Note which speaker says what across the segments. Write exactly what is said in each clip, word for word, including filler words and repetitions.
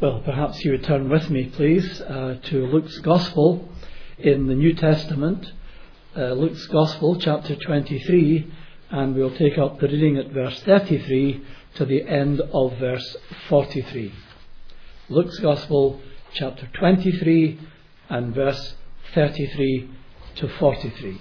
Speaker 1: Well, perhaps you would turn with me, please, uh, to Luke's Gospel in the New Testament. Uh, Luke's Gospel, chapter twenty-three, and we'll take up the reading at verse thirty-three to the end of verse forty-three. Luke's Gospel, chapter twenty-three, and verse thirty-three to forty-three.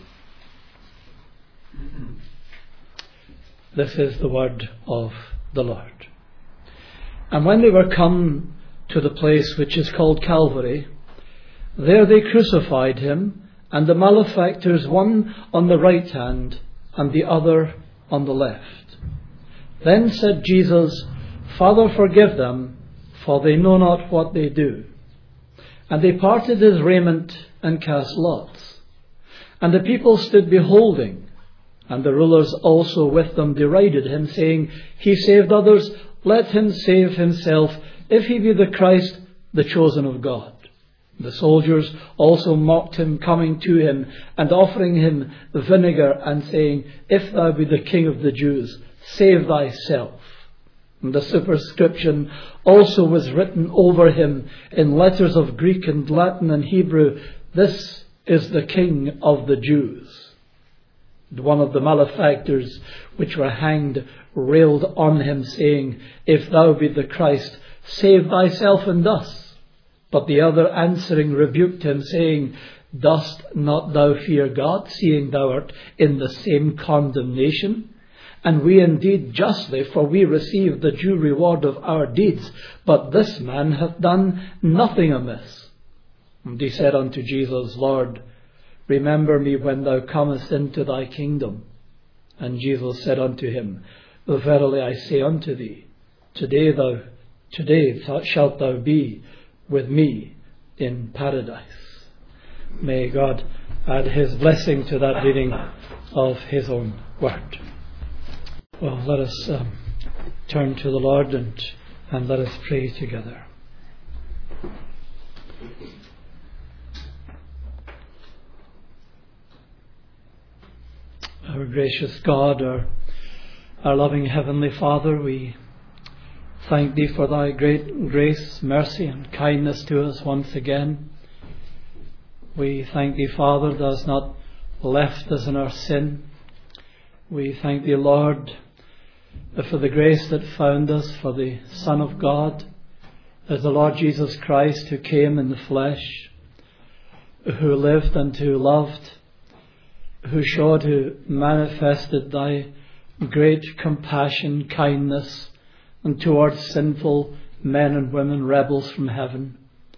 Speaker 1: This is the word of the Lord. And when they were come to the place which is called Calvary, there they crucified him, and the malefactors, one on the right hand and the other on the left. Then said Jesus, Father, forgive them, for they know not what they do. And they parted his raiment and cast lots. And the people stood beholding, and the rulers also with them derided him, saying, He saved others, let him save himself, if he be the Christ, the chosen of God. The soldiers also mocked him, coming to him and offering him vinegar and saying, If thou be the King of the Jews, save thyself. And the superscription also was written over him in letters of Greek and Latin and Hebrew, This is the King of the Jews. And one of the malefactors which were hanged railed on him, saying, If thou be the Christ, save thyself and us. But the other answering rebuked him, saying, Dost not thou fear God, seeing thou art in the same condemnation? And we indeed justly, for we receive the due reward of our deeds, but this man hath done nothing amiss. And he said unto Jesus, Lord, remember me when thou comest into thy kingdom. And Jesus said unto him, Verily I say unto thee, Today thou Today shalt thou be with me in paradise. May God add his blessing to that reading of his own word. Well, let us um, turn to the Lord and, and let us pray together. Our gracious God, our, our loving Heavenly Father, we thank thee for thy great grace, mercy and kindness to us once again. We thank thee, Father, thou hast not left us in our sin. We thank thee, Lord, for the grace that found us, for the Son of God, as the Lord Jesus Christ, who came in the flesh, who lived and who loved, who showed, who manifested thy great compassion, kindness, and towards sinful men and women, rebels from heaven.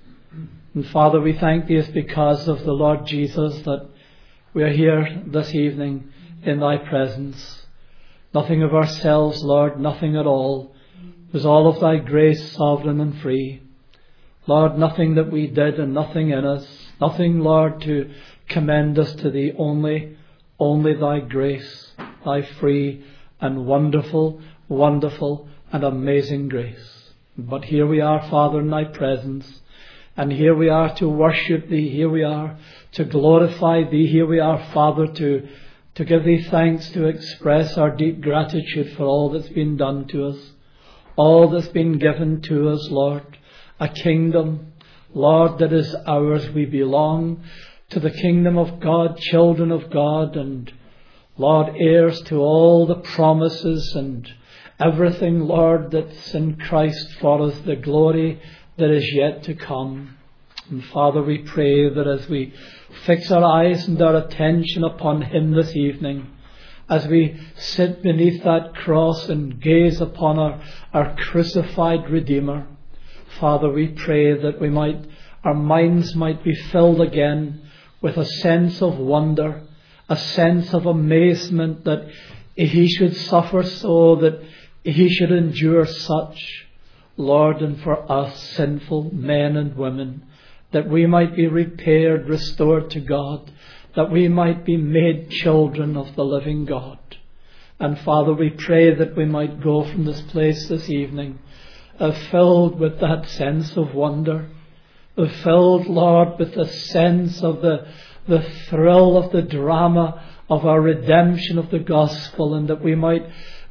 Speaker 1: And Father, we thank thee, it's because of the Lord Jesus that we are here this evening in thy presence. Nothing of ourselves, Lord, nothing at all. It was all of thy grace, sovereign and free. Lord, nothing that we did and nothing in us. Nothing, Lord, to commend us to thee. Only, only thy grace, thy free and wonderful, wonderful and amazing grace. But here we are, Father, in thy presence, and here we are to worship thee, here we are to glorify thee, here we are, Father, to, to give thee thanks, to express our deep gratitude for all that's been done to us, all that's been given to us, Lord, a kingdom, Lord, that is ours. We belong to the kingdom of God, children of God, and Lord, heirs to all the promises and everything, Lord, that's in Christ for us, the glory that is yet to come. And Father, we pray that as we fix our eyes and our attention upon him this evening, as we sit beneath that cross and gaze upon our, our crucified Redeemer, Father, we pray that we might, our minds might be filled again with a sense of wonder, a sense of amazement that he should suffer so, that he should endure such, Lord, and for us sinful men and women, that we might be repaired, restored to God, that we might be made children of the living God. And Father, we pray that we might go from this place this evening uh, filled with that sense of wonder, uh, filled, Lord, with the sense of the, the thrill of the drama of our redemption of the gospel, and that we might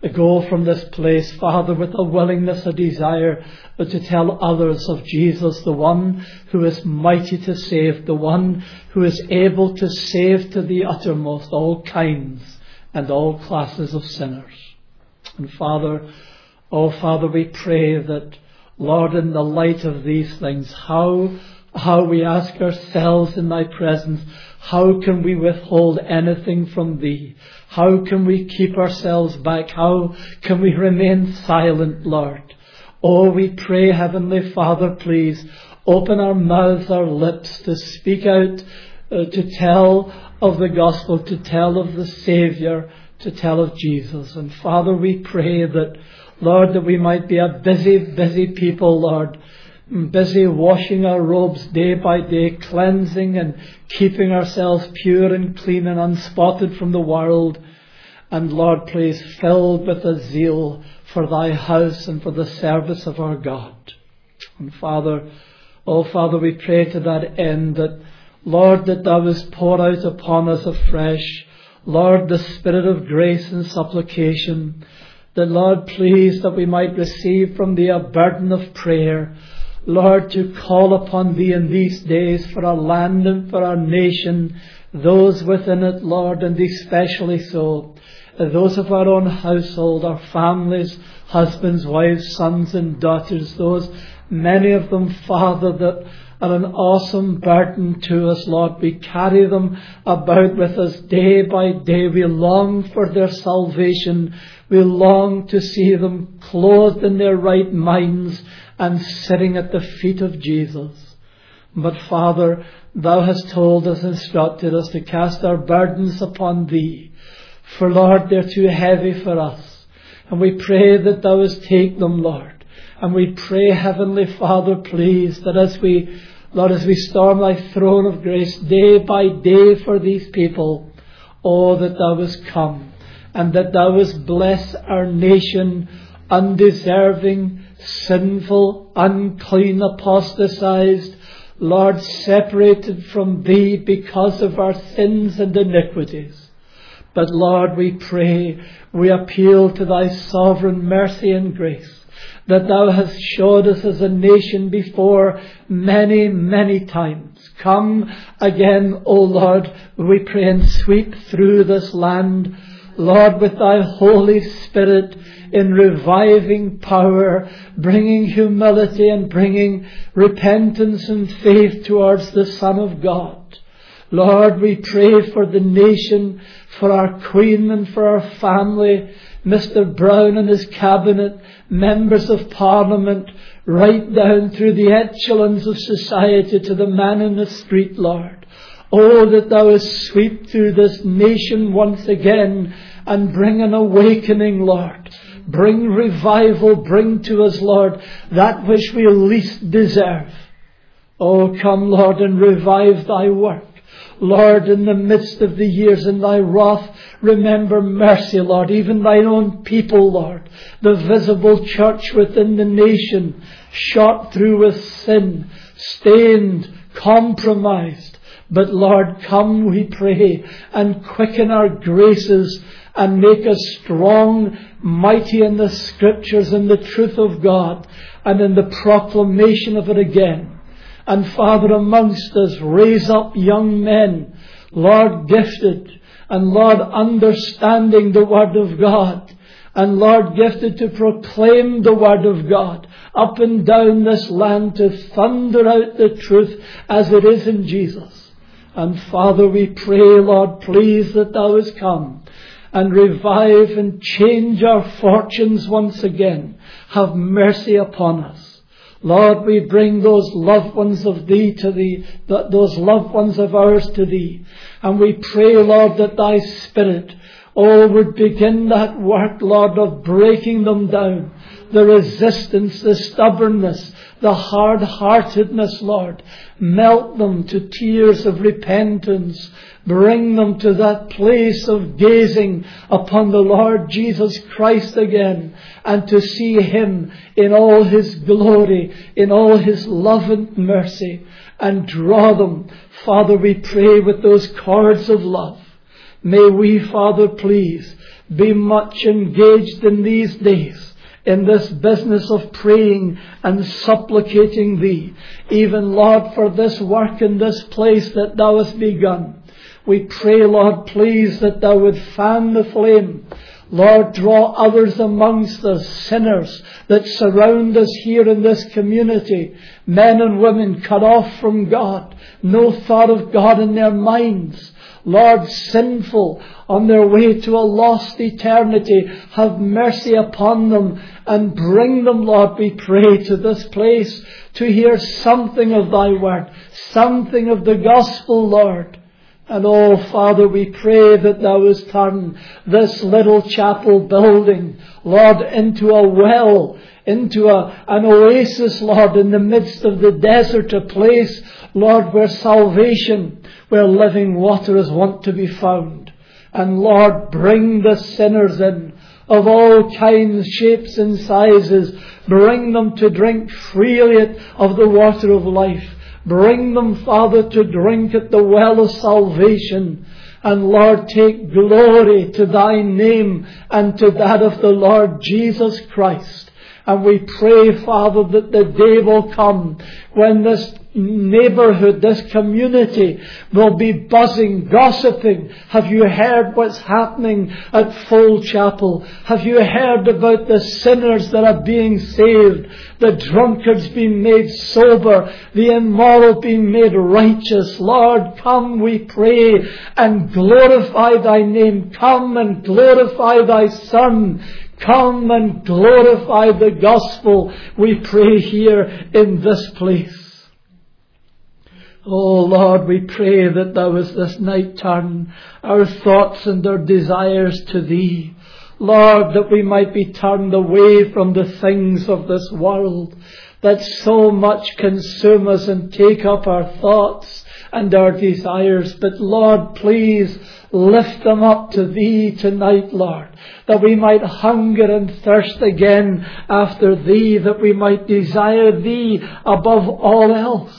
Speaker 1: go from this place, Father, with a willingness, a desire to tell others of Jesus, the one who is mighty to save, the one who is able to save to the uttermost all kinds and all classes of sinners. And Father, oh Father, we pray that, Lord, in the light of these things, how, how we ask ourselves in Thy presence, how can we withhold anything from Thee? How can we keep ourselves back? How can we remain silent, Lord? Oh, we pray, Heavenly Father, please open our mouths, our lips to speak out, uh, to tell of the gospel, to tell of the Saviour, to tell of Jesus. And Father, we pray that, Lord, that we might be a busy, busy people, Lord, busy washing our robes day by day, cleansing and keeping ourselves pure and clean and unspotted from the world. And Lord, please, filled with a zeal for Thy house and for the service of our God. And Father, oh Father, we pray to that end that, Lord, that Thou wouldst pour out upon us afresh, Lord, the Spirit of grace and supplication, that, Lord, please, that we might receive from Thee a burden of prayer, Lord, to call upon Thee in these days for our land and for our nation, those within it, Lord, and especially so, those of our own household, our families, husbands, wives, sons and daughters, those, many of them, Father, that are an awesome burden to us, Lord. We carry them about with us day by day. We long for their salvation. We long to see them clothed in their right minds and sitting at the feet of Jesus. But Father, Thou hast told us, instructed us to cast our burdens upon Thee. For Lord, they're too heavy for us. And we pray that Thou wouldst take them, Lord. And we pray, Heavenly Father, please, that as we, Lord, as we storm Thy throne of grace day by day for these people, oh, that Thou wouldst come and that Thou wouldst bless our nation, undeserving, sinful, unclean, apostatized, Lord, separated from Thee because of our sins and iniquities. But Lord, we pray, we appeal to Thy sovereign mercy and grace, that Thou hast showed us as a nation before many, many times. Come again, O Lord, we pray, and sweep through this land, Lord, with Thy Holy Spirit in reviving power, bringing humility and bringing repentance and faith towards the Son of God. Lord, we pray for the nation, for our Queen and for our family, Mister Brown and his cabinet, members of Parliament, right down through the echelons of society to the man in the street, Lord. Oh, that Thou wouldst sweep through this nation once again and bring an awakening, Lord. Bring revival, bring to us, Lord, that which we least deserve. Oh, come, Lord, and revive Thy work. Lord, in the midst of the years in Thy wrath, remember mercy, Lord, even Thine own people, Lord, the visible church within the nation, shot through with sin, stained, compromised. But Lord, come, we pray, and quicken our graces and make us strong, mighty in the Scriptures and the truth of God and in the proclamation of it again. And Father, amongst us, raise up young men, Lord, gifted, and Lord, understanding the Word of God, and Lord, gifted to proclaim the Word of God up and down this land, to thunder out the truth as it is in Jesus. And Father, we pray, Lord, please that Thou hast come and revive and change our fortunes once again. Have mercy upon us. Lord, we bring those loved ones of Thee to Thee, those loved ones of ours to Thee. And we pray, Lord, that Thy Spirit, oh, would begin that work, Lord, of breaking them down. The resistance, the stubbornness, the hard-heartedness, Lord. Melt them to tears of repentance. Bring them to that place of gazing upon the Lord Jesus Christ again, and to see Him in all His glory, in all His love and mercy, and draw them, Father, we pray, with those cords of love. May we, Father, please be much engaged in these days in this business of praying and supplicating Thee, even, Lord, for this work in this place that Thou hast begun. We pray, Lord, please, that Thou would fan the flame. Lord, draw others amongst us, sinners that surround us here in this community, men and women cut off from God, no thought of God in their minds. Lord, sinful, on their way to a lost eternity, have mercy upon them and bring them, Lord, we pray, to this place to hear something of Thy word, something of the gospel, Lord. And oh, Father, we pray that Thou wouldst turn this little chapel building, Lord, into a well, into a, an oasis, Lord, in the midst of the desert, a place, Lord, where salvation, where living water is wont to be found. And Lord, bring the sinners in of all kinds, shapes and sizes. Bring them to drink freely of the water of life. Bring them, Father, to drink at the well of salvation. And Lord, take glory to Thy name and to that of the Lord Jesus Christ. And we pray, Father, that the day will come when this neighbourhood, this community will be buzzing, gossiping. Have you heard what's happening at Full Chapel? Have you heard about the sinners that are being saved? The drunkards being made sober, the immoral being made righteous. Lord, come, we pray, and glorify Thy name. Come and glorify Thy Son. Come and glorify the gospel, we pray, here in this place. Oh Lord, we pray that Thou as this night turn our thoughts and our desires to Thee. Lord, that we might be turned away from the things of this world that so much consume us and take up our thoughts and our desires. But Lord, please lift them up to Thee tonight, Lord, that we might hunger and thirst again after Thee, that we might desire Thee above all else.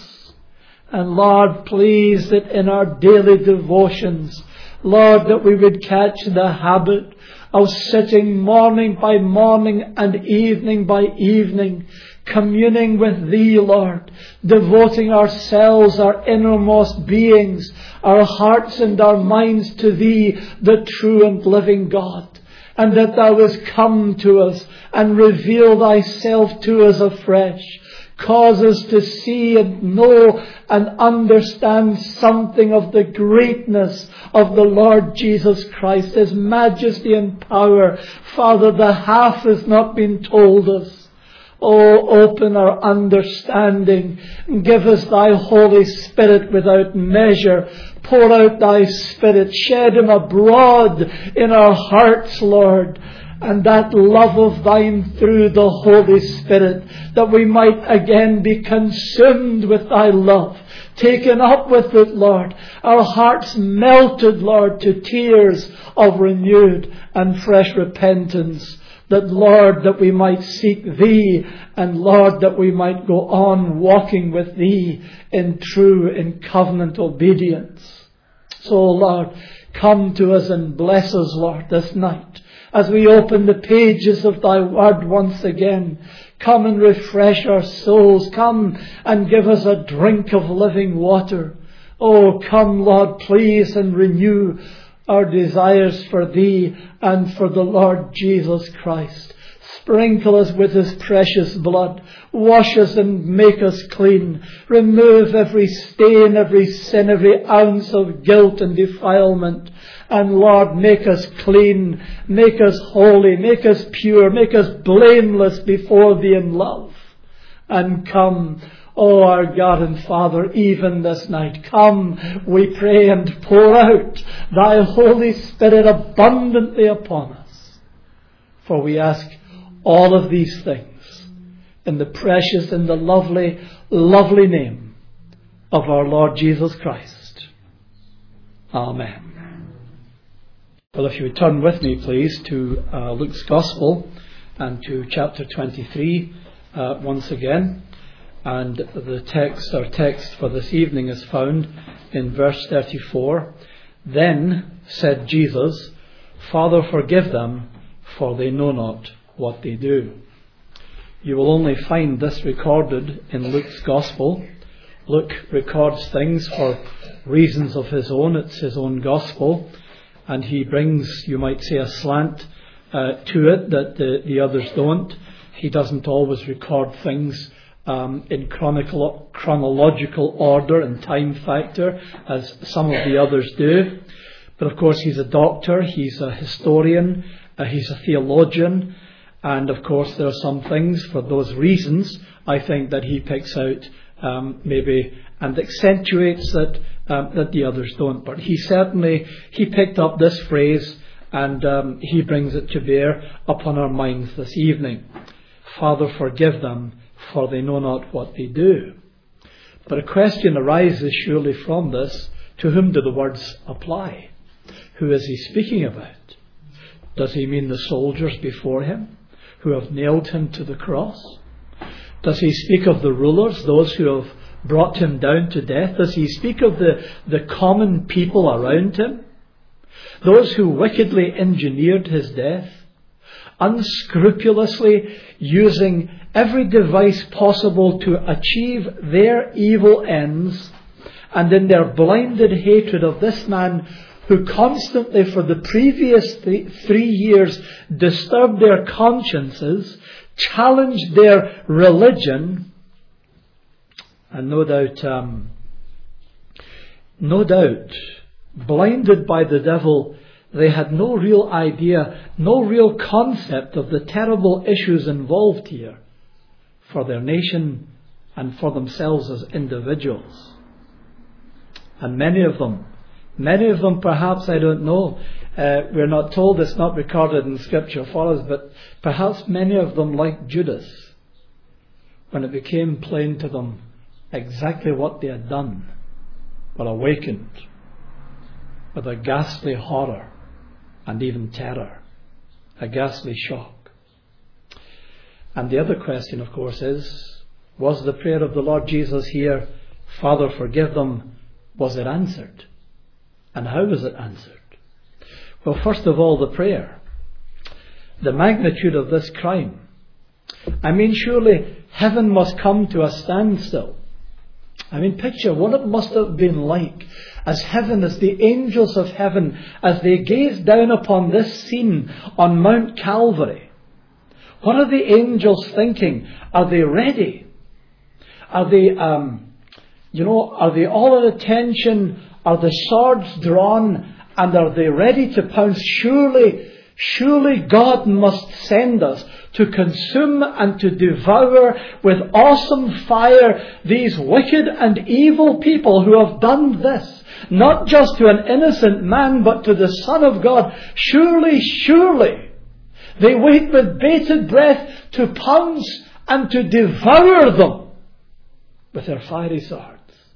Speaker 1: And Lord, please that in our daily devotions, Lord, that we would catch the habit of sitting morning by morning and evening by evening, communing with Thee, Lord, devoting ourselves, our innermost beings, our hearts and our minds to Thee, the true and living God. And that Thou hast come to us and reveal Thyself to us afresh. Cause us to see and know and understand something of the greatness of the Lord Jesus Christ, His majesty and power. Father, the half has not been told us. Oh, open our understanding. Give us Thy Holy Spirit without measure. Pour out Thy Spirit. Shed Him abroad in our hearts, Lord. And that love of Thine through the Holy Spirit, that we might again be consumed with Thy love, taken up with it, Lord, our hearts melted, Lord, to tears of renewed and fresh repentance, that, Lord, that we might seek Thee, and, Lord, that we might go on walking with Thee in true, in covenant obedience. So, Lord, come to us and bless us, Lord, this night. As we open the pages of Thy Word once again, come and refresh our souls. Come and give us a drink of living water. Oh, come, Lord, please, and renew our desires for Thee and for the Lord Jesus Christ. Sprinkle us with His precious blood. Wash us and make us clean. Remove every stain, every sin, every ounce of guilt and defilement. And Lord, make us clean, make us holy, make us pure, make us blameless before Thee in love. And come, O our God and Father, even this night, come, we pray, and pour out Thy Holy Spirit abundantly upon us. For we ask all of these things in the precious and the lovely, lovely name of our Lord Jesus Christ. Amen. Well, if you would turn with me, please, to uh, Luke's Gospel and to chapter twenty-three uh, once again. And the text, our text for this evening, is found in verse thirty-four. Then said Jesus, Father, forgive them, for they know not what they do. You will only find this recorded in Luke's Gospel. Luke records things for reasons of his own. It's his own Gospel. And he brings, you might say, a slant uh, to it that the, the others don't. He doesn't always record things um, in chronicle, chronological order and time factor, as some of the others do. But of course, he's a doctor, he's a historian, uh, he's a theologian. And of course, there are some things, for those reasons, I think, that he picks out um, maybe and accentuates that um, that the others don't. But he certainly, he picked up this phrase and um, he brings it to bear upon our minds this evening. Father, forgive them, for they know not what they do. But a question arises surely from this: to whom do the words apply? Who is he speaking about? Does he mean the soldiers before him, who have nailed him to the cross? Does he speak of the rulers, those who have brought him down to death? Does he speak of the, the common people around him, those who wickedly engineered his death, unscrupulously using every device possible to achieve their evil ends, and in their blinded hatred of this man who constantly for the previous th- three years disturbed their consciences, challenged their religion, and no doubt, um, no doubt, blinded by the devil, they had no real idea, no real concept of the terrible issues involved here for their nation and for themselves as individuals. And many of them, many of them perhaps, I don't know, uh, we're not told, it's not recorded in Scripture for us, but perhaps many of them, like Judas, when it became plain to them exactly what they had done, were awakened with a ghastly horror and even terror, a ghastly shock. And the other question, of course, is, was the prayer of the Lord Jesus here, Father, forgive them, was it answered? And how was it answered? Well, first of all, the prayer. The magnitude of this crime. I mean, surely heaven must come to a standstill. I mean, picture what it must have been like as heaven, as the angels of heaven, as they gazed down upon this scene on Mount Calvary. What are the angels thinking? Are they ready? Are they, um, you know, are they all at attention? Are the swords drawn? And are they ready to pounce? Surely, surely God must send us to consume and to devour with awesome fire these wicked and evil people who have done this. Not just to an innocent man, but to the Son of God. Surely, surely, they wait with bated breath to pounce and to devour them with their fiery swords.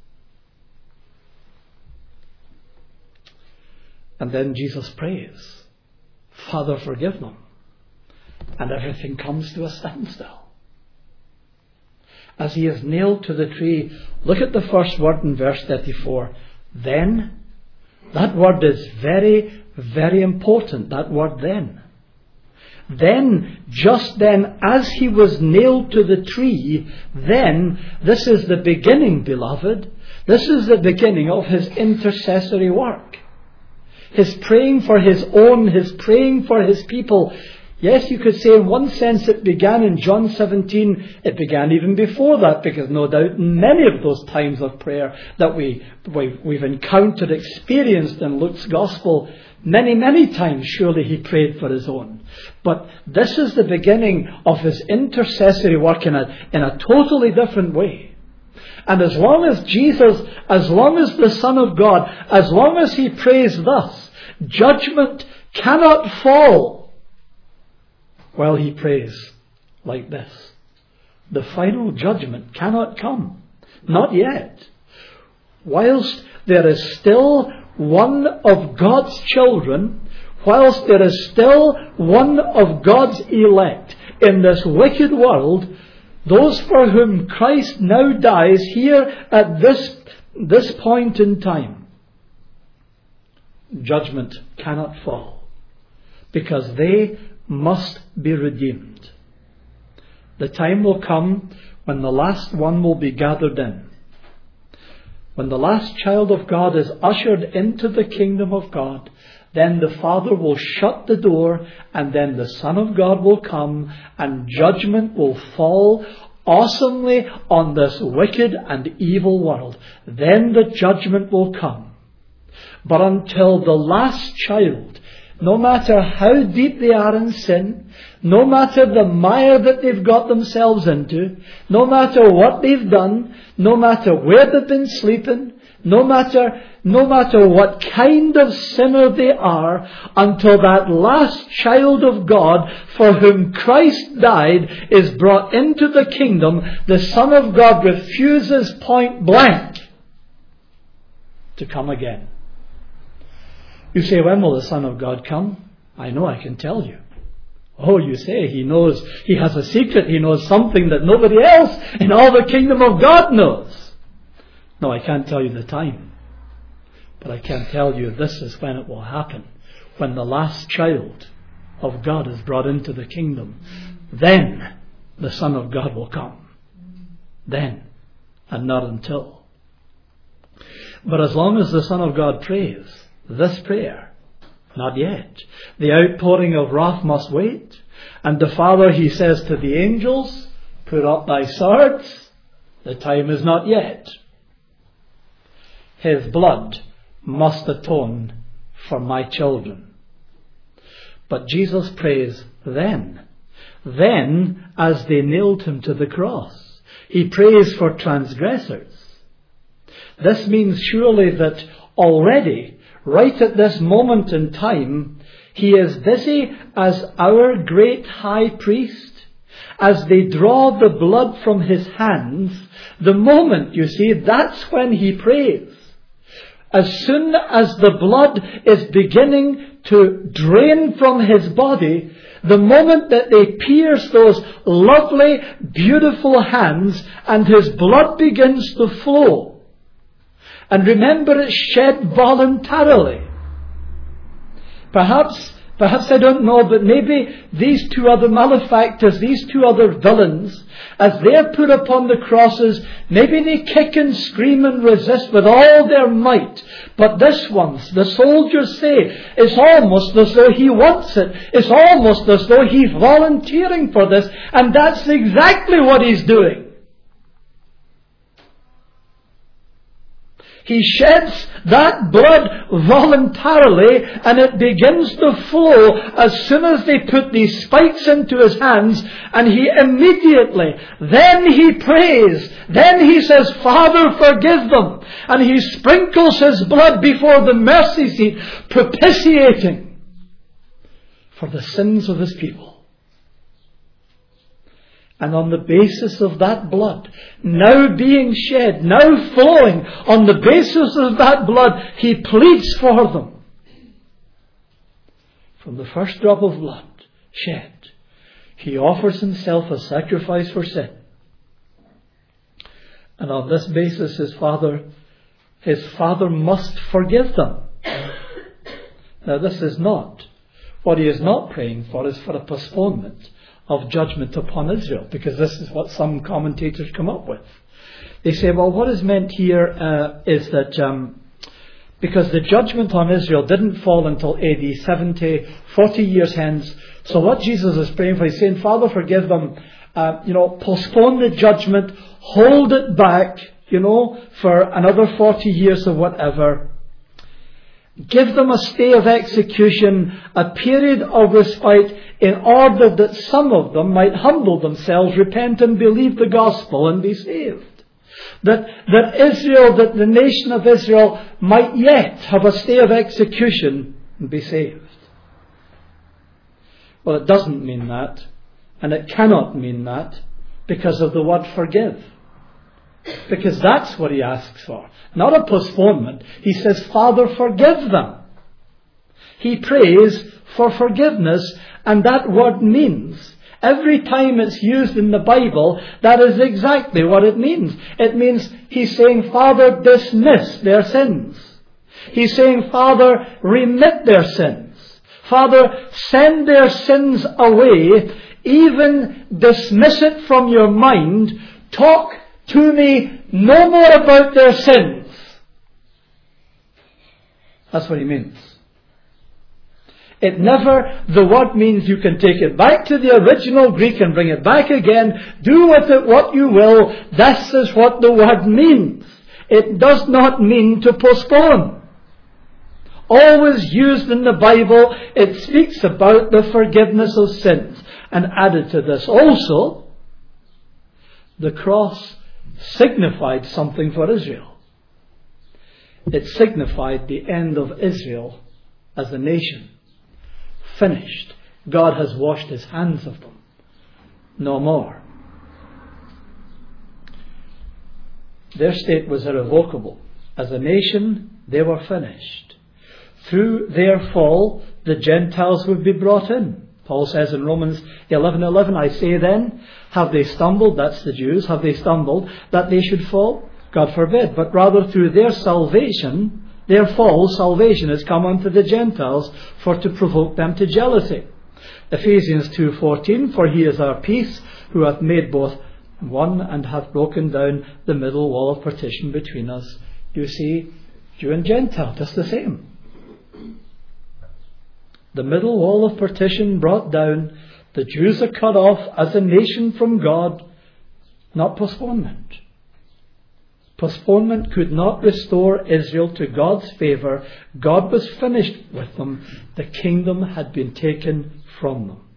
Speaker 1: And then Jesus prays, Father, forgive them. And everything comes to a standstill. As he is nailed to the tree, look at the first word in verse thirty-four. Then, that word is very, very important, that word then. Then, just then, as he was nailed to the tree, then, this is the beginning, beloved. This is the beginning of his intercessory work. His praying for his own, his praying for his people. Yes, you could say in one sense it began in John seventeen. It began even before that, because no doubt in many of those times of prayer that we, we've, we've encountered, experienced in Luke's Gospel, many, many times surely he prayed for his own. But this is the beginning of his intercessory work in a, in a totally different way. And as long as Jesus, as long as the Son of God, as long as he prays thus, judgment cannot fall while he prays like this. The final judgment cannot come. Not yet. Whilst there is still one of God's children, whilst there is still one of God's elect in this wicked world, those for whom Christ now dies here at this, this point in time, judgment cannot fall. because they must be redeemed. The time will come when the last one will be gathered in. When the last child of God is ushered into the kingdom of God, then the Father will shut the door, and then the Son of God will come, and judgment will fall awesomely on this wicked and evil world. Then the judgment will come. But until the last child, no matter how deep they are in sin, no matter the mire that they've got themselves into, no matter what they've done, no matter where they've been sleeping, no matter, no matter what kind of sinner they are, until that last child of God for whom Christ died is brought into the kingdom, the Son of God refuses point blank to come again. You say, when will the Son of God come? I know, I can tell you. Oh, you say, he knows, he has a secret, he knows something that nobody else in all the kingdom of God knows. No, I can't tell you the time. But I can tell you this is when it will happen. When the last child of God is brought into the kingdom, then the Son of God will come. Then, and not until. But as long as the Son of God prays this prayer, not yet. The outpouring of wrath must wait. And the Father, he says to the angels, put up thy swords. The time is not yet. His blood must atone for my children. But Jesus prays then. Then, as they nailed him to the cross, he prays for transgressors. This means surely that already, right at this moment in time, he is busy as our great high priest. As they draw the blood from his hands, the moment, you see, that's when he prays. As soon as the blood is beginning to drain from his body, the moment that they pierce those lovely, beautiful hands and his blood begins to flow. And remember, it's shed voluntarily. Perhaps, perhaps I don't know, but maybe these two other malefactors, these two other villains, as they're put upon the crosses, maybe they kick and scream and resist with all their might. But this one, the soldiers say, it's almost as though he wants it. It's almost as though he's volunteering for this. And that's exactly what he's doing. He sheds that blood voluntarily, and it begins to flow as soon as they put these spikes into his hands, and he immediately, then he prays, then he says, Father, forgive them, and he sprinkles his blood before the mercy seat, propitiating for the sins of his people. And on the basis of that blood, now being shed, now flowing, on the basis of that blood, he pleads for them. From the first drop of blood shed, he offers himself a sacrifice for sin. And on this basis, his Father, his Father must forgive them. Now this is not, what he is not praying for is for a postponement of judgment upon Israel, because this is what some commentators come up with. They say, well, what is meant here uh, is that um, because the judgment on Israel didn't fall until A D seventy, forty years hence. So what Jesus is praying for, he's saying, Father, forgive them, uh, you know, postpone the judgment, hold it back, you know, for another forty years or whatever. Give them a stay of execution, a period of respite, in order that some of them might humble themselves, repent and believe the gospel and be saved. That, that Israel, that the nation of Israel might yet have a stay of execution and be saved. Well, it doesn't mean that, and it cannot mean that, because of the word forgive. Because that's what he asks for. Not a postponement. He says, Father, forgive them. He prays for forgiveness, and that word means, every time it's used in the Bible, that is exactly what it means. It means he's saying, Father, dismiss their sins. He's saying, Father, remit their sins. Father, send their sins away. Even dismiss it from your mind. Talk to me no more about their sins. That's what he means. It never, the word means you can take it back to the original Greek and bring it back again. Do with it what you will. This is what the word means. It does not mean to postpone. Always used in the Bible, it speaks about the forgiveness of sins. And added to this also, the cross signified something for Israel. It signified the end of Israel as a nation. Finished. God has washed his hands of them. No more. Their state was irrevocable. As a nation, they were finished. Through their fall, the Gentiles would be brought in. Paul says in Romans eleven eleven, I say then, have they stumbled? That's the Jews. Have they stumbled that they should fall? God forbid. But rather through their salvation, their fall, salvation has come unto the Gentiles for to provoke them to jealousy. Ephesians two fourteen, for he is our peace, who hath made both one and hath broken down the middle wall of partition between us. You see, Jew and Gentile, just the same. The middle wall of partition brought down. The Jews are cut off as a nation from God. Not postponement. Postponement could not restore Israel to God's favour. God was finished with them. The kingdom had been taken from them.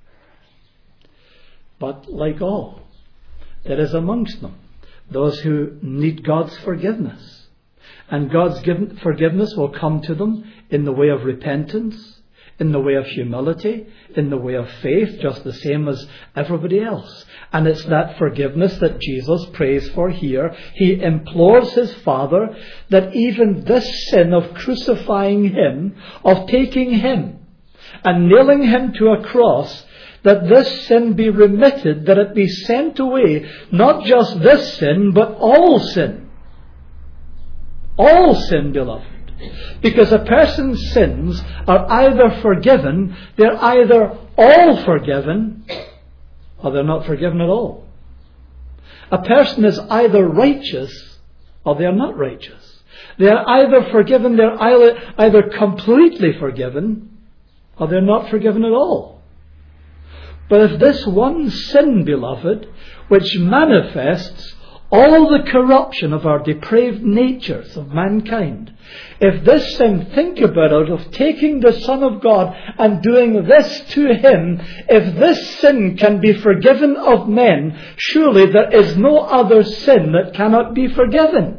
Speaker 1: But like all, there is amongst them those who need God's forgiveness. And God's given forgiveness will come to them in the way of repentance, in the way of humility, in the way of faith, just the same as everybody else. And it's that forgiveness that Jesus prays for here. He implores his Father that even this sin of crucifying him, of taking him and nailing him to a cross, that this sin be remitted, that it be sent away. Not just this sin, but all sin. All sin, beloved. Because a person's sins are either forgiven, they're either all forgiven, or they're not forgiven at all. A person is either righteous, or they're not righteous. They're either forgiven, they're either, either completely forgiven, or they're not forgiven at all. But if this one sin, beloved, which manifests all the corruption of our depraved natures of mankind, if this sin, think about it, of taking the Son of God and doing this to him, if this sin can be forgiven of men, surely there is no other sin that cannot be forgiven.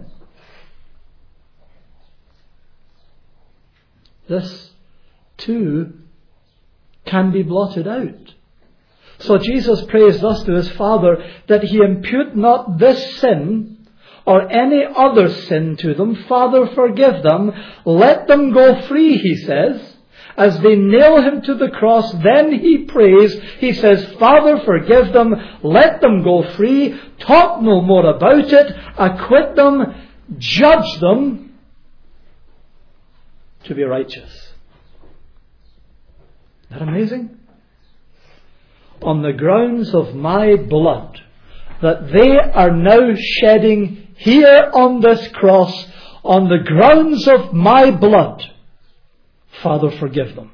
Speaker 1: This too can be blotted out. So Jesus prays thus to his Father, that he impute not this sin or any other sin to them. Father, forgive them. Let them go free, he says. As they nail him to the cross, then he prays. He says, Father, forgive them. Let them go free. Talk no more about it. Acquit them. Judge them to be righteous. Isn't that amazing? On the grounds of my blood that they are now shedding here on this cross, on the grounds of my blood, Father, forgive them.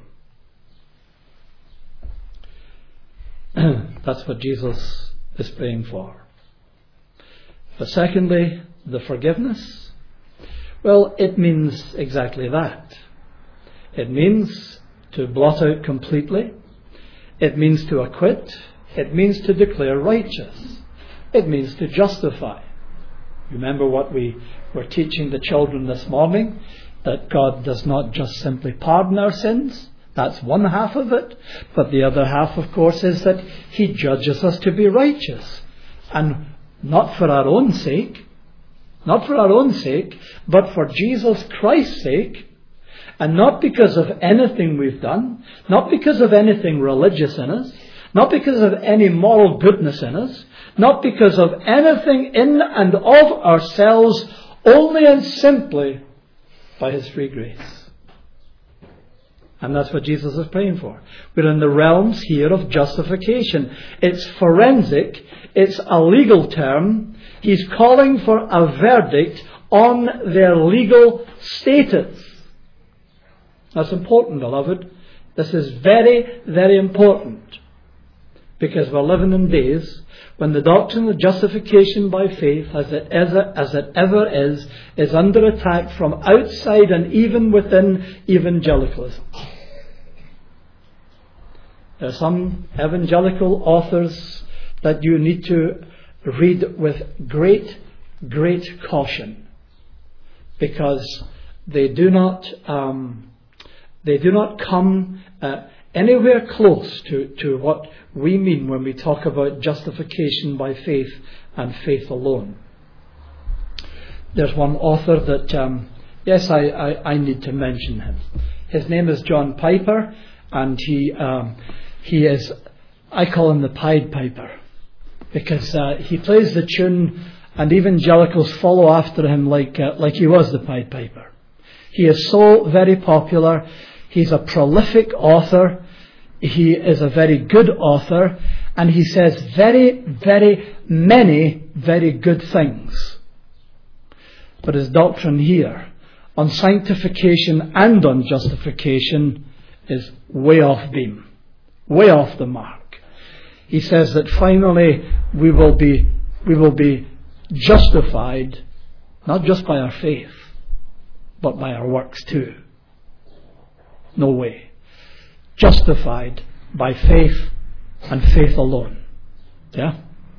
Speaker 1: That's what Jesus is praying for. But secondly, the forgiveness. Well, it means exactly that. It means to blot out completely. It means to acquit. It means to declare righteous. It means to justify. Remember what we were teaching the children this morning? That God does not just simply pardon our sins. That's one half of it. But the other half, of course, is that he judges us to be righteous. And not for our own sake. Not for our own sake, but for Jesus Christ's sake. And not because of anything we've done, not because of anything religious in us, not because of any moral goodness in us, not because of anything in and of ourselves, only and simply by his free grace. And that's what Jesus is praying for. We're in the realms here of justification. It's forensic. It's a legal term. He's calling for a verdict on their legal status. That's important, beloved. This is very, very important. Because we're living in days when the doctrine of justification by faith, as it, as it, as it ever is, is under attack from outside and even within evangelicalism. There are some evangelical authors that you need to read with great, great caution, because they do not um, they do not come uh, anywhere close to, to what we mean when we talk about justification by faith and faith alone. There's one author that, um, yes, I, I, I need to mention him. His name is John Piper, and he um, he is, I call him the Pied Piper, because uh, he plays the tune and evangelicals follow after him like uh, like he was the Pied Piper. He is so very popular. He's a prolific author. He is a very good author, and he says very, very many very good things. But his doctrine here on sanctification and on justification is way off beam, way off the mark. He says that finally we will be we will be justified not just by our faith, but by our works too. No way. Justified by faith and faith alone. Yeah?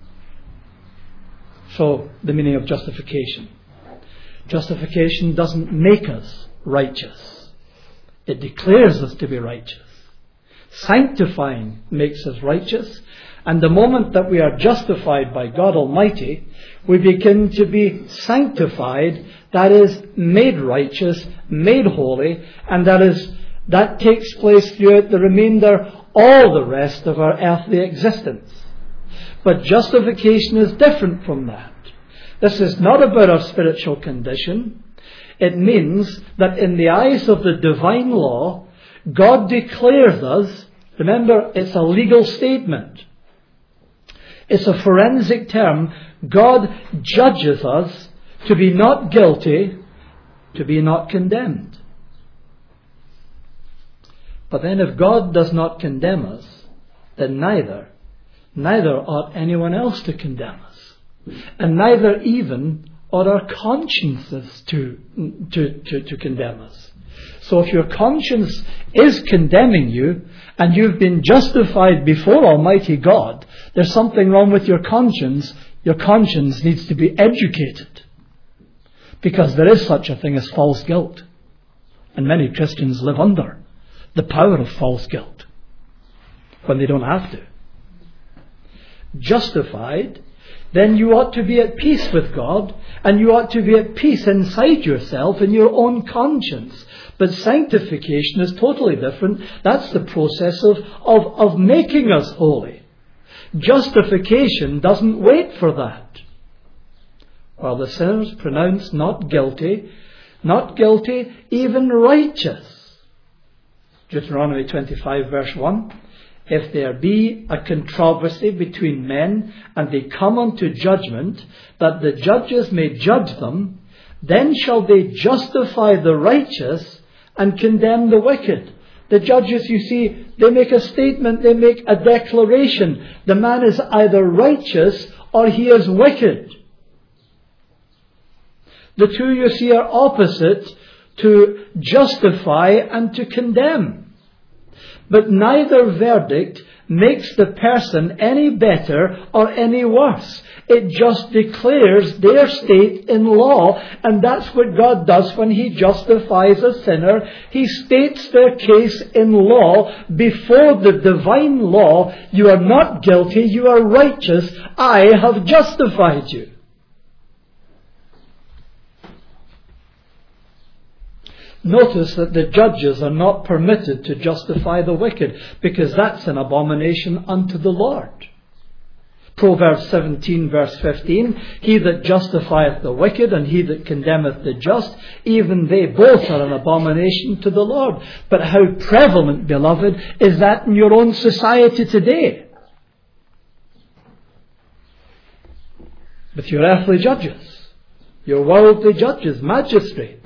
Speaker 1: So, the meaning of justification. Justification doesn't make us righteous. It declares us to be righteous. Sanctifying makes us righteous. And the moment that we are justified by God Almighty, we begin to be sanctified, that is, made righteous, made holy, and that is that takes place throughout the remainder, all the rest of our earthly existence. But justification is different from that. This is not about our spiritual condition. It means that in the eyes of the divine law, God declares us, remember, it's a legal statement. It's a forensic term. God judges us to be not guilty, to be not condemned. But then if God does not condemn us, then neither, neither ought anyone else to condemn us. And neither even ought our consciences to, to, to, to condemn us. So if your conscience is condemning you, and you've been justified before Almighty God, there's something wrong with your conscience. Your conscience needs to be educated. Because there is such a thing as false guilt. And many Christians live under the power of false guilt when they don't have to. Justified, then you ought to be at peace with God, and you ought to be at peace inside yourself in your own conscience. But sanctification is totally different. That's the process of, of, of making us holy. Justification doesn't wait for that. While the sinner is pronounced not guilty, not guilty, even righteous. Deuteronomy twenty-five verse one. If there be a controversy between men, and they come unto judgment, that the judges may judge them, then shall they justify the righteous and condemn the wicked. The judges, you see, they make a statement, they make a declaration. The man is either righteous or he is wicked. The two, you see, are opposite to justify and to condemn. But neither verdict makes the person any better or any worse. It just declares their state in law, and that's what God does when He justifies a sinner. He states their case in law before the divine law. You are not guilty, you are righteous. I have justified you. Notice that the judges are not permitted to justify the wicked, because that's an abomination unto the Lord. Proverbs seventeen verse fifteen, he that justifieth the wicked and he that condemneth the just, even they both are an abomination to the Lord. But how prevalent, beloved, is that in your own society today? With your earthly judges, your worldly judges, magistrates.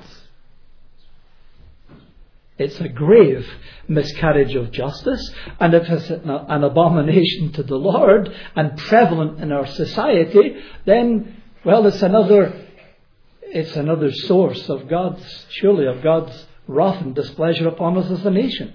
Speaker 1: It's a grave miscarriage of justice, and if it's an abomination to the Lord and prevalent in our society, then, well, it's another, it's another source of God's, surely of God's wrath and displeasure upon us as a nation.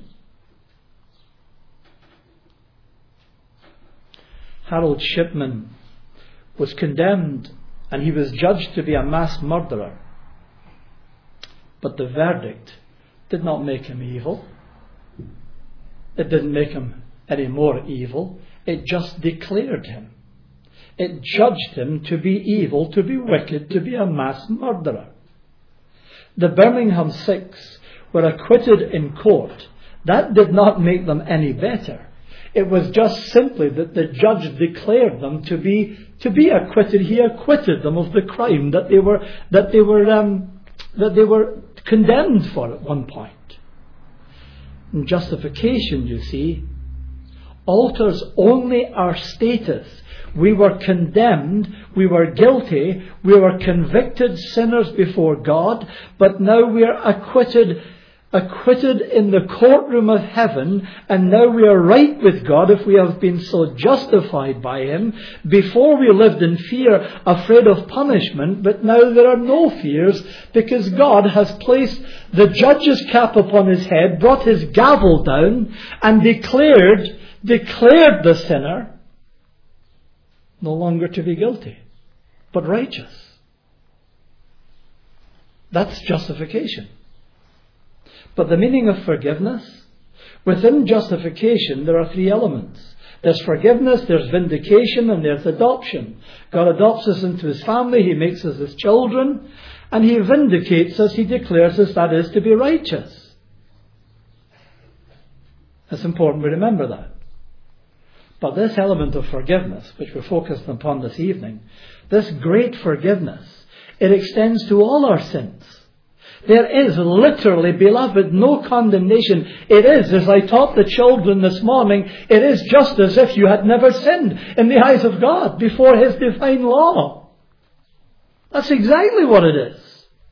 Speaker 1: Harold Shipman was condemned and he was judged to be a mass murderer. But the verdict did not make him evil. It didn't make him any more evil. It just declared him. It judged him to be evil, to be wicked, to be a mass murderer. The Birmingham Six were acquitted in court. That did not make them any better. It was just simply that the judge declared them to be to be acquitted. He acquitted them of the crime that they were that they were um, that they were condemned for at one point. And justification, you see, alters only our status. We were condemned, we were guilty, we were convicted sinners before God, but now we are acquitted, acquitted in the courtroom of heaven, and now we are right with God if we have been so justified by Him. Before we lived in fear, afraid of punishment, but now there are no fears because God has placed the judge's cap upon his head, brought his gavel down, and declared, declared the sinner no longer to be guilty, but righteous. That's justification. But the meaning of forgiveness, within justification there are three elements. There's forgiveness, there's vindication, and there's adoption. God adopts us into His family, He makes us His children, and He vindicates us, He declares us, that is, to be righteous. It's important we remember that. But this element of forgiveness, which we're focused upon this evening, this great forgiveness, it extends to all our sins. There is literally, beloved, no condemnation. It is, as I taught the children this morning, it is just as if you had never sinned in the eyes of God before His divine law. That's exactly what it is.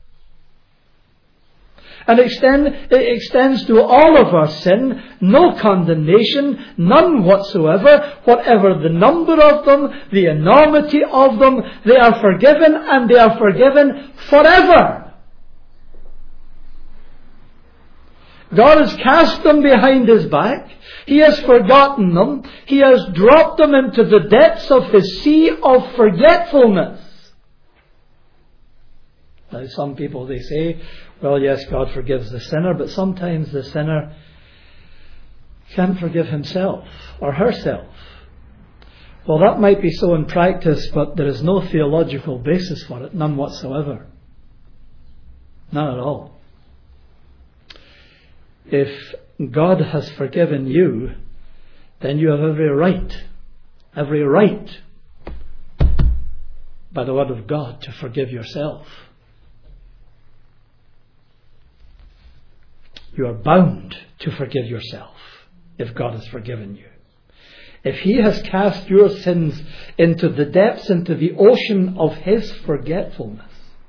Speaker 1: And extend, it extends to all of our sin, no condemnation, none whatsoever. Whatever the number of them, the enormity of them, they are forgiven, and they are forgiven forever. God has cast them behind His back. He has forgotten them. He has dropped them into the depths of His sea of forgetfulness. Now, some people, they say, well, yes, God forgives the sinner, but sometimes the sinner can't forgive himself or herself. Well, that might be so in practice, but there is no theological basis for it, none whatsoever. None at all. If God has forgiven you, then you have every right, every right, by the word of God, to forgive yourself. You are bound to forgive yourself if God has forgiven you. If He has cast your sins into the depths, into the ocean of His forgetfulness,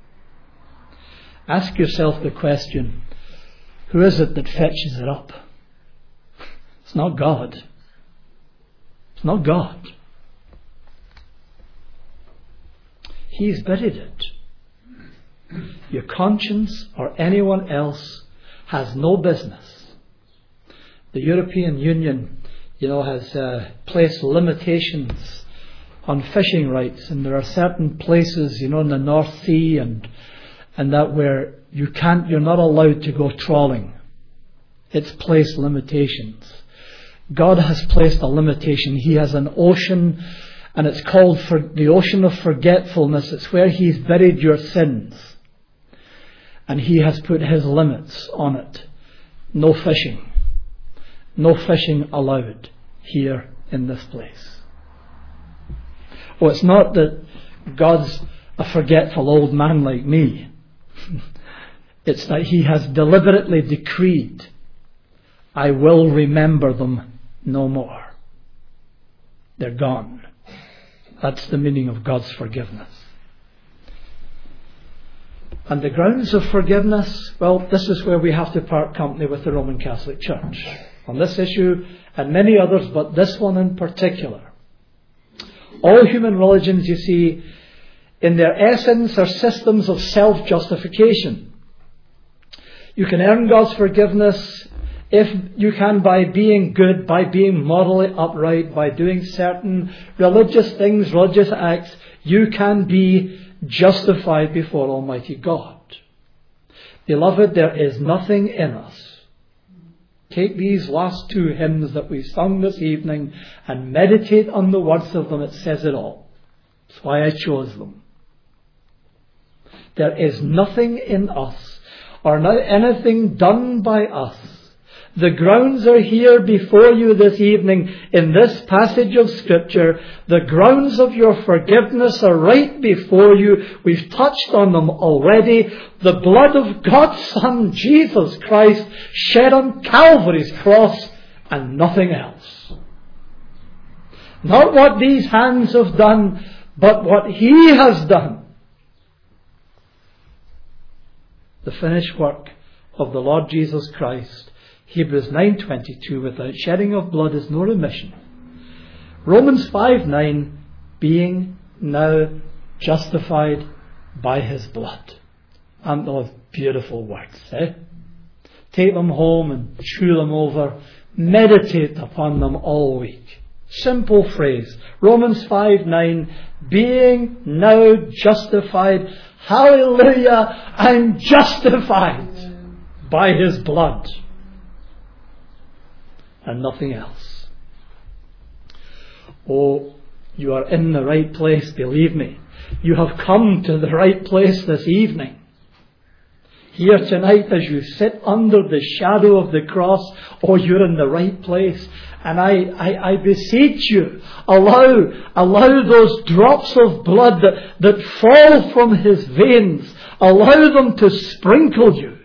Speaker 1: ask yourself the question, who is it that fetches it up? It's not God. It's not God. He's buried it. Your conscience or anyone else has no business. The European Union, you know, has uh, placed limitations on fishing rights, and there are certain places, you know, in the North Sea and and that where you can't, you're not allowed to go trawling. It's placed limitations. God has placed a limitation. He has an ocean, and it's called for the ocean of forgetfulness. It's where He's buried your sins. And He has put His limits on it. No fishing. No fishing allowed here in this place. Oh, it's not that God's a forgetful old man like me. It's that He has deliberately decreed, I will remember them no more. They're gone. That's the meaning of God's forgiveness. And the grounds of forgiveness, well, this is where we have to part company with the Roman Catholic Church. On this issue, and many others, but this one in particular. All human religions, you see, in their essence are systems of self-justification. You can earn God's forgiveness if you can by being good, by being morally upright, by doing certain religious things, religious acts. You can be justified before Almighty God. Beloved, there is nothing in us. Take these last two hymns that we sung this evening and meditate on the words of them. It says it all. That's why I chose them. There is nothing in us or not anything done by us. The grounds are here before you this evening in this passage of Scripture. The grounds of your forgiveness are right before you. We've touched on them already. The blood of God's Son, Jesus Christ, shed on Calvary's cross and nothing else. Not what these hands have done, but what He has done. The finished work of the Lord Jesus Christ. Hebrews nine twenty-two, without shedding of blood is no remission. Romans five nine, being now justified by His blood. And those beautiful words, eh? Take them home and chew them over. Meditate upon them all week. Simple phrase. Romans five nine, being now justified. Hallelujah, I'm justified by His blood. And nothing else. Oh, you are in the right place, believe me. You have come to the right place this evening. Here tonight as you sit under the shadow of the cross, oh, you're in the right place. And I, I, I beseech you, allow, allow those drops of blood that, that fall from His veins, allow them to sprinkle you.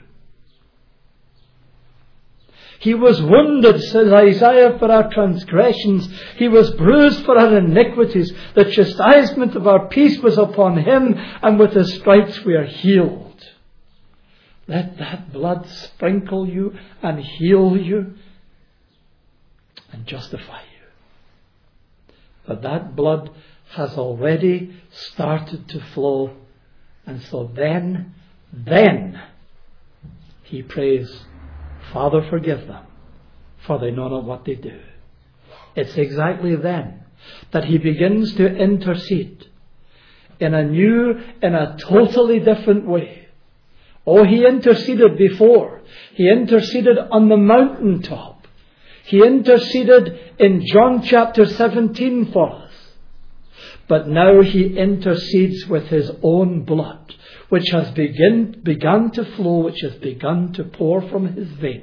Speaker 1: He was wounded, says Isaiah, for our transgressions. He was bruised for our iniquities. The chastisement of our peace was upon Him, and with His stripes we are healed. Let that blood sprinkle you and heal you and justify you. But that blood has already started to flow. And so then, then, He prays, Father, forgive them, for they know not what they do. It's exactly then that He begins to intercede in a new, in a totally different way. Oh, He interceded before. He interceded on the mountaintop. He interceded in John chapter seventeen for us. But now He intercedes with His own blood, which has begin, begun to flow, which has begun to pour from His veins.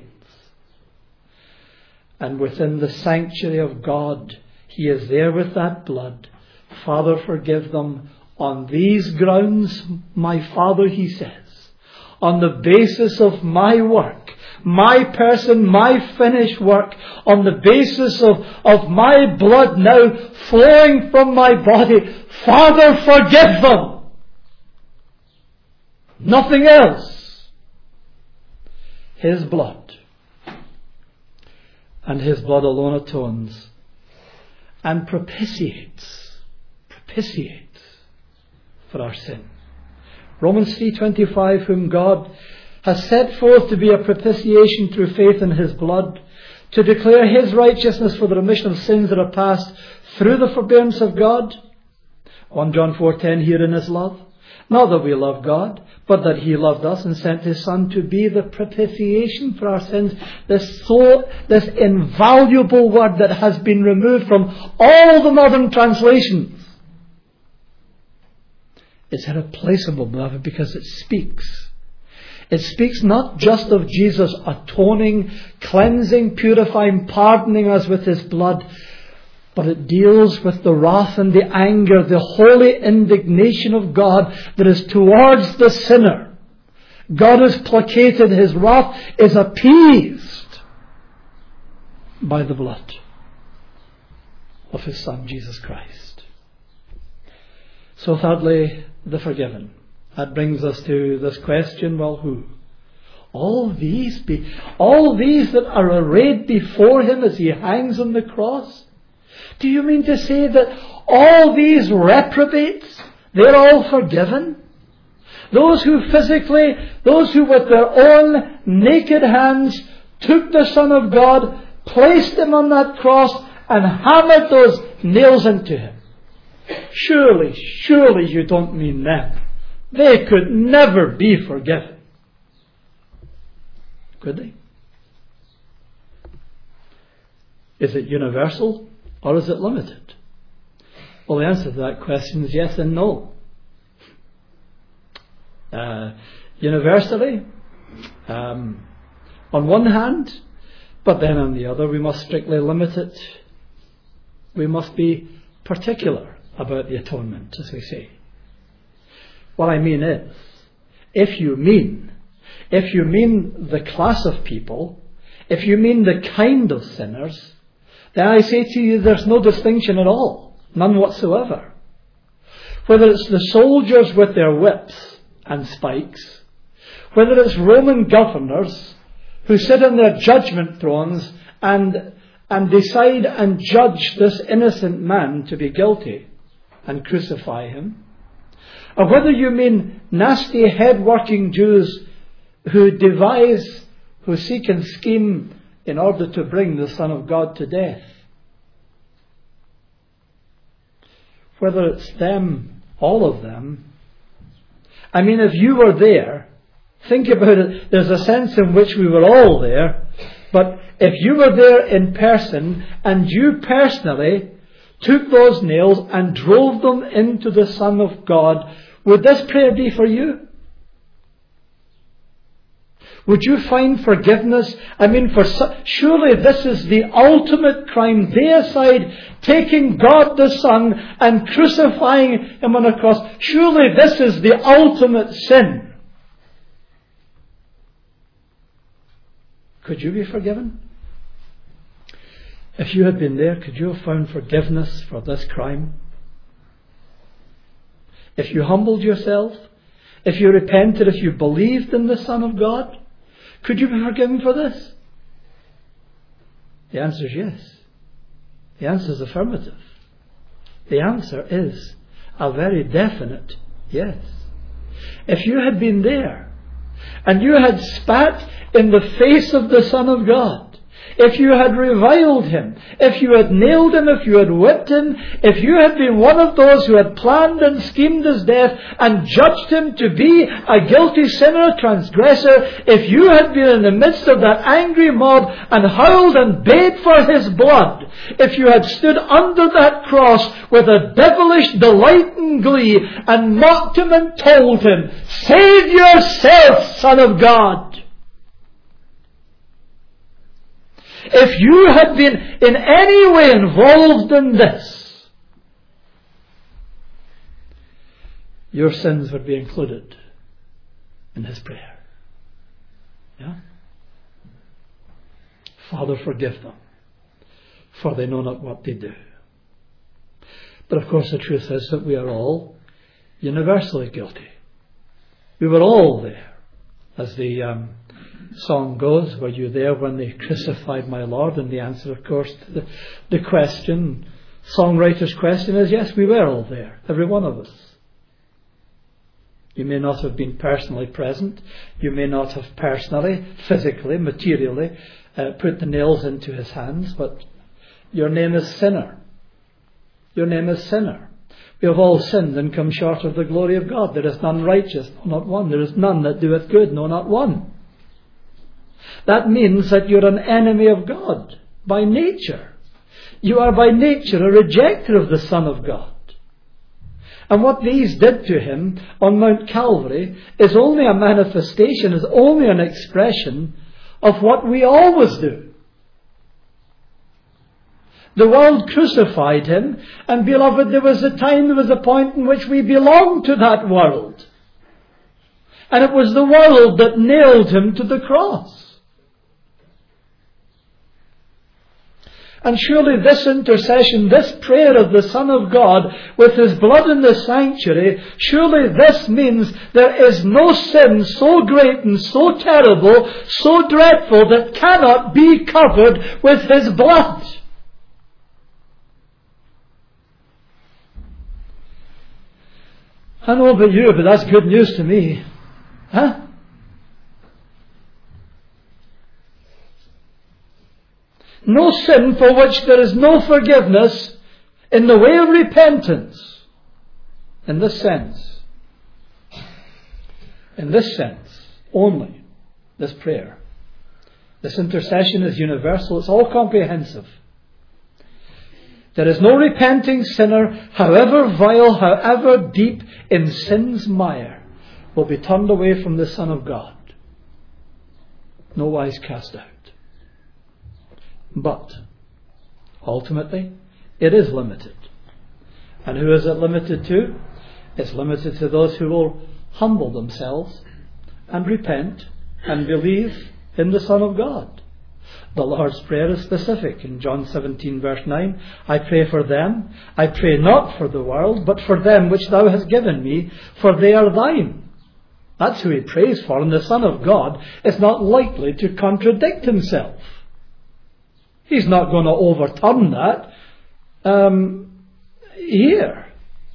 Speaker 1: And within the sanctuary of God, He is there with that blood. Father, forgive them. On these grounds, my Father, He says, on the basis of my work, my person, my finished work, on the basis of, of my blood now flowing from my body, Father, forgive them. Nothing else. His blood. And His blood alone atones and propitiates, propitiates for our sin. Romans three twenty-five, whom God has set forth to be a propitiation through faith in His blood, to declare His righteousness for the remission of sins that are past through the forbearance of God. First John four ten, herein is love. Not that we love God, but that He loved us and sent His Son to be the propitiation for our sins. This so, this invaluable word that has been removed from all the modern translations. It's irreplaceable, beloved, because it speaks. It speaks not just of Jesus atoning, cleansing, purifying, pardoning us with His blood. but it deals with the wrath and the anger, the holy indignation of God that is towards the sinner. God is placated, his wrath is appeased by the blood of his Son, Jesus Christ. So thirdly, the forgiven. That brings us to this question, well, who? All these, be, all these that are arrayed before him as he hangs on the cross? Do you mean to say that all these reprobates, they're all forgiven? Those who physically, those who with their own naked hands took the Son of God, placed him on that cross and hammered those nails into him. Surely, surely you don't mean them. They could never be forgiven. Could they? Is it universal or is it limited? Well, the answer to that question is yes and no. Uh, universally, um, on one hand, but then on the other, we must strictly limit it. We must be particular about the atonement, as we say. What I mean is, if you mean, if you mean the class of people, if you mean the kind of sinners, then I say to you there's no distinction at all, none whatsoever. Whether it's the soldiers with their whips and spikes, whether it's Roman governors who sit in their judgment thrones and, and decide and judge this innocent man to be guilty and crucify him, or whether you mean nasty head-working Jews who devise, who seek and scheme in order to bring the Son of God to death. Whether it's them, all of them. I mean, if you were there, think about it, there's a sense in which we were all there, but if you were there in person and you personally took those nails and drove them into the Son of God, would this prayer be for you? Would you find forgiveness? I mean, for surely this is the ultimate crime. Deicide, taking God the Son and crucifying him on a cross. Surely this is the ultimate sin. Could you be forgiven? If you had been there, could you have found forgiveness for this crime? If you humbled yourself, if you repented, if you believed in the Son of God, could you be forgiven for this? The answer is yes. The answer is affirmative. The answer is a very definite yes. If you had been there and you had spat in the face of the Son of God, if you had reviled him, if you had nailed him, if you had whipped him, if you had been one of those who had planned and schemed his death and judged him to be a guilty sinner, a transgressor, if you had been in the midst of that angry mob and howled and bayed for his blood, if you had stood under that cross with a devilish delight and glee and mocked him and told him, "Save yourself, Son of God," if you had been in any way involved in this, your sins would be included in his prayer. Yeah? Father, forgive them, for they know not what they do. But of course the truth is that we are all universally guilty. We were all there, as the um, song goes, were you there when they crucified my Lord? And the answer, of course, to the, the question, songwriter's question is yes, we were all there, every one of us. You may not have been personally present. You may not have personally, physically, materially uh, put the nails into his hands, but your name is sinner. Your name is sinner. We have all sinned and come short of the glory of God. There is none righteous, no, not one. There is none that doeth good, no, not one. That means that you're an enemy of God by nature. You are by nature a rejecter of the Son of God. And what these did to him on Mount Calvary is only a manifestation, is only an expression of what we always do. The world crucified him, and beloved, there was a time, there was a point in which we belonged to that world. And it was the world that nailed him to the cross. And surely this intercession, this prayer of the Son of God with his blood in the sanctuary, surely this means there is no sin so great and so terrible, so dreadful that cannot be covered with his blood. I don't know about you, but that's good news to me. Huh? No sin for which there is no forgiveness in the way of repentance. In this sense. In this sense only. This prayer. This intercession is universal. It's all comprehensive. There is no repenting sinner, however vile, however deep in sin's mire, will be turned away from the Son of God. No wise cast out. But, ultimately, it is limited. And who is it limited to? It's limited to those who will humble themselves and repent and believe in the Son of God. The Lord's Prayer is specific. In John seventeen verse nine, I pray for them. I pray not for the world, but for them which thou hast given me, for they are thine. That's who he prays for. And the Son of God is not likely to contradict himself. He's not going to overturn that um, here.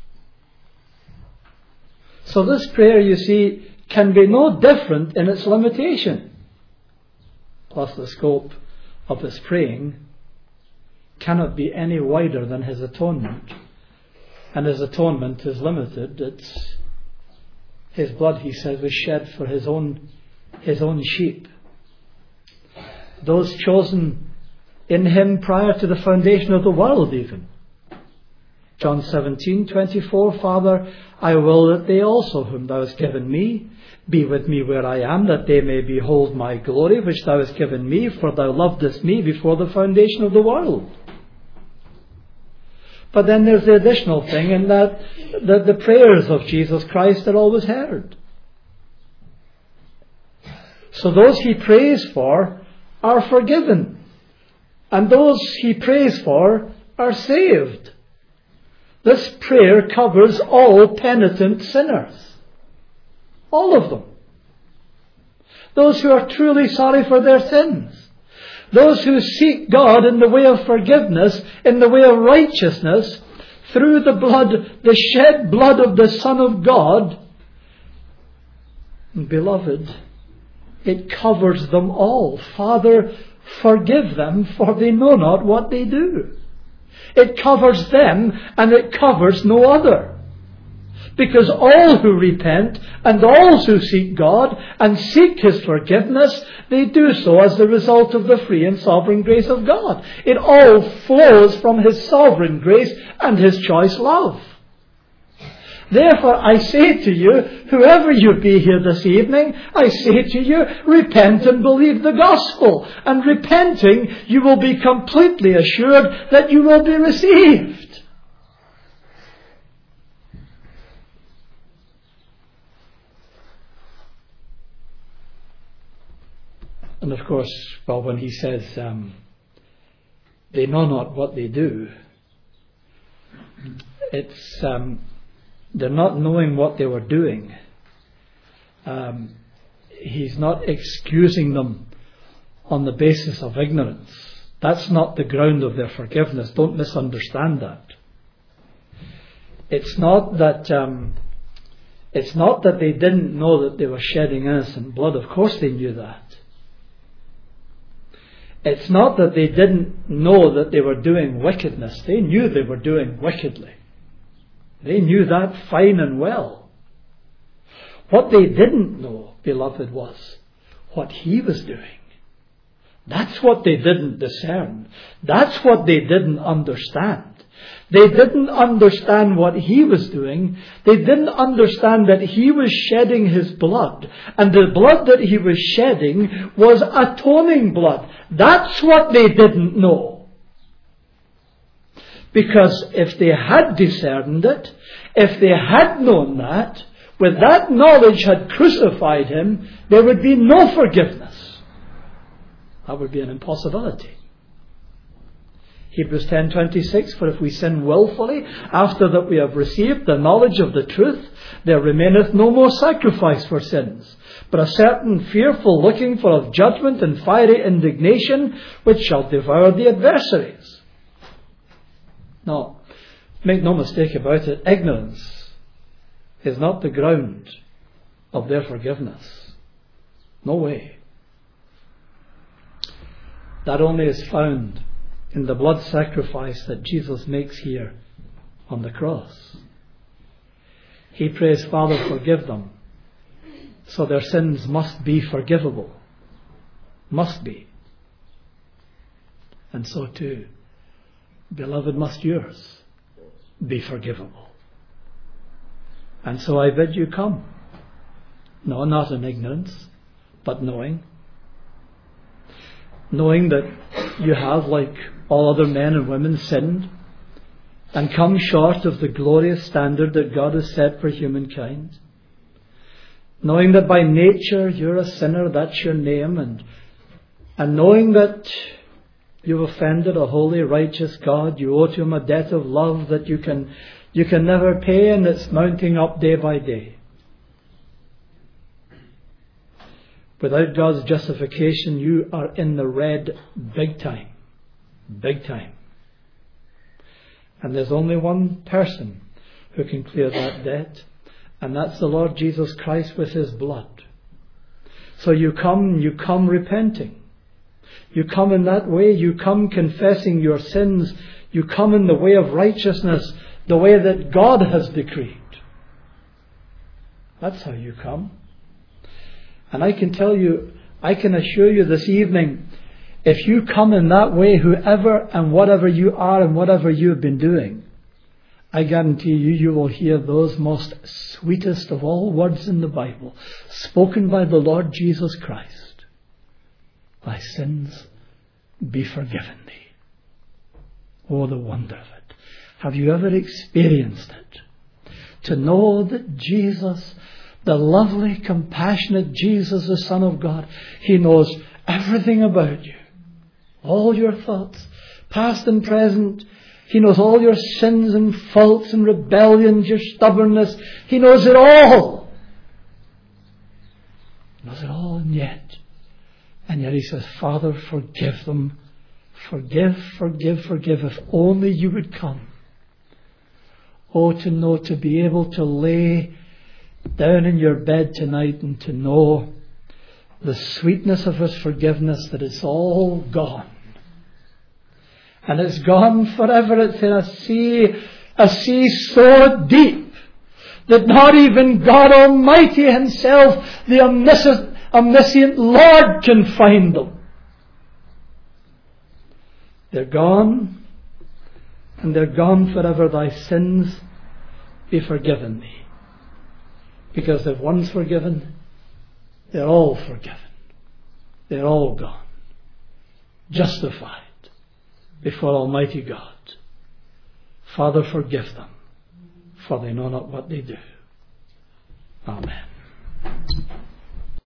Speaker 1: So this prayer, you see, can be no different in its limitation. Plus the scope of his praying cannot be any wider than his atonement. And his atonement is limited. It's his blood, he says, was shed for his own his own sheep. Those chosen in him prior to the foundation of the world even. John seventeen twenty-four, Father, I will that they also whom thou hast given me be with me where I am, that they may behold my glory which thou hast given me, for thou lovedest me before the foundation of the world. But then there's the additional thing, in that, that the prayers of Jesus Christ are always heard. So those he prays for are forgiven. And those he prays for are saved. This prayer covers all penitent sinners. All of them. Those who are truly sorry for their sins. Those who seek God in the way of forgiveness, in the way of righteousness, through the blood, the shed blood of the Son of God. And beloved, it covers them all. Father, forgive them, for they know not what they do. It covers them, and it covers no other. Because all who repent, and all who seek God, and seek his forgiveness, they do so as the result of the free and sovereign grace of God. It all flows from his sovereign grace and his choice love. Therefore, I say to you, whoever you be here this evening, I say to you, repent and believe the gospel. And repenting, you will be completely assured that you will be received. And of course, well, when he says, um, they know not what they do, it's... Um, They're not knowing what they were doing. Um, he's not excusing them on the basis of ignorance. That's not the ground of their forgiveness. Don't misunderstand that. It's not that um, it's not that they didn't know that they were shedding innocent blood. Of course they knew that. It's not that they didn't know that they were doing wickedness. They knew they were doing wickedly. They knew that fine and well. What they didn't know, beloved, was what he was doing. That's what they didn't discern. That's what they didn't understand. They didn't understand what he was doing. They didn't understand that he was shedding his blood. And the blood that he was shedding was atoning blood. That's what they didn't know. Because if they had discerned it, if they had known that, with that knowledge had crucified him, there would be no forgiveness. That would be an impossibility. Hebrews ten twenty-six, for if we sin willfully, after that we have received the knowledge of the truth, there remaineth no more sacrifice for sins, but a certain fearful looking for of judgment and fiery indignation, which shall devour the adversaries. Now, make no mistake about it, ignorance is not the ground of their forgiveness. No way. That only is found in the blood sacrifice that Jesus makes here on the cross. He prays, Father, forgive them. So their sins must be forgivable. Must be. And so too, beloved, must yours be forgivable. And so I bid you come. No, not in ignorance, but knowing. Knowing that you have, like all other men and women, sinned and come short of the glorious standard that God has set for humankind. Knowing that by nature you're a sinner, that's your name, and and knowing that you've offended a holy, righteous God, you owe to Him a debt of love that you can you can never pay, and it's mounting up day by day. Without God's justification, you are in the red big time. Big time. And there's only one person who can clear that debt, and that's the Lord Jesus Christ with His blood. So you come, you come repenting. You come in that way, you come confessing your sins, you come in the way of righteousness, the way that God has decreed. That's how you come. And I can tell you, I can assure you this evening, if you come in that way, whoever and whatever you are and whatever you have been doing, I guarantee you, you will hear those most sweetest of all words in the Bible, spoken by the Lord Jesus Christ. Thy sins be forgiven thee. Oh, the wonder of it. Have you ever experienced it? To know that Jesus, the lovely, compassionate Jesus, the Son of God, He knows everything about you. All your thoughts, past and present. He knows all your sins and faults and rebellions, your stubbornness. He knows it all. He knows it all, and yet, and yet He says, Father, forgive them. Forgive, forgive, forgive, if only you would come. Oh, to know, to be able to lay down in your bed tonight and to know the sweetness of His forgiveness, that it's all gone. And it's gone forever. It's in a sea, a sea so deep that not even God Almighty Himself, the omniscient, omniscient Lord, can find them. They're gone, and they're gone forever. Thy sins be forgiven thee. Because if one's forgiven, they're all forgiven. They're all gone. Justified before Almighty God. Father, forgive them, for they know not what they do. Amen.